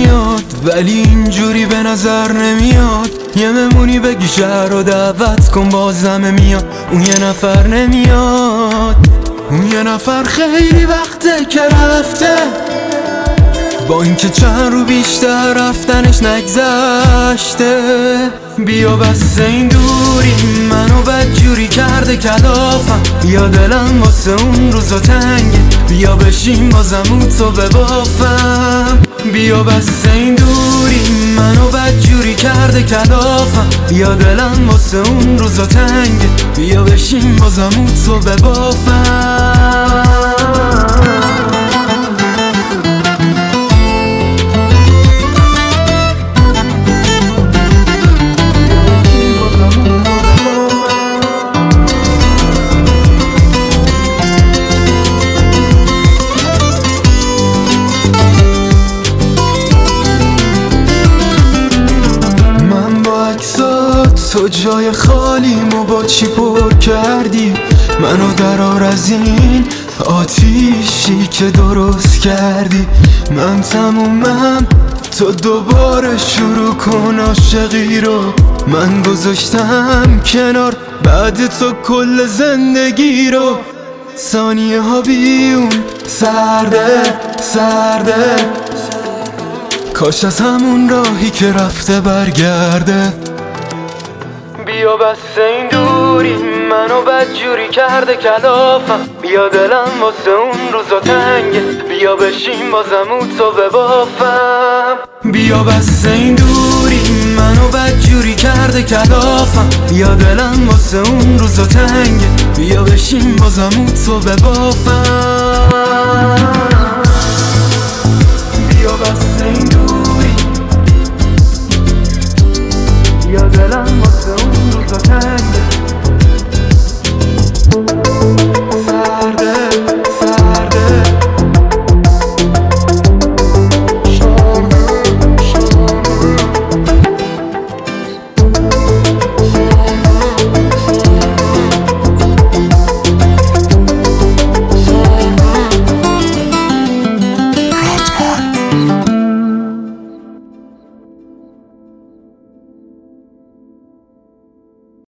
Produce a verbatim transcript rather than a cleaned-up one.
میاد ولی اینجوری به نظر نمیاد. یه ممونی بگی شهر رو دعوت کن بازم میاد. اون یه نفر نمیاد، اون یه نفر خیلی وقته که رفته، با اینکه چند رو بیشتر رفتنش نگذشته. بیا بس این دوری منو بدجوری کرده کلافم، یا دلم واسه اون روزا تنگه، بیا بشین بازم اون تو ببافم. بیا بس این دوری منو بدجوری کرده کلافم، یا دلم واسه اون روزا تنگه، بیا بشین بازم اون تو ببافم. تو جای خالیمو با چی پر کردی؟ منو درار از این آتیشی که درست کردی. من تمومم تو دوباره شروع کن عاشقی رو. من گذاشتم کنار بعد تو کل زندگی رو. ثانیه ها بیون سرده سرده، کاش از همون راهی که رفته برگرده. بیا بس این دوری منو بدجوری کرده کلافم، بیا دلم واسه اون روزا تنگه، بیا بشین بازم اون تو ببافم. بیا بس این دوری منو بدجوری کرده کلافم، بیا دلم واسه اون روزا تنگه، بیا بشین بازم اون تو ببافم.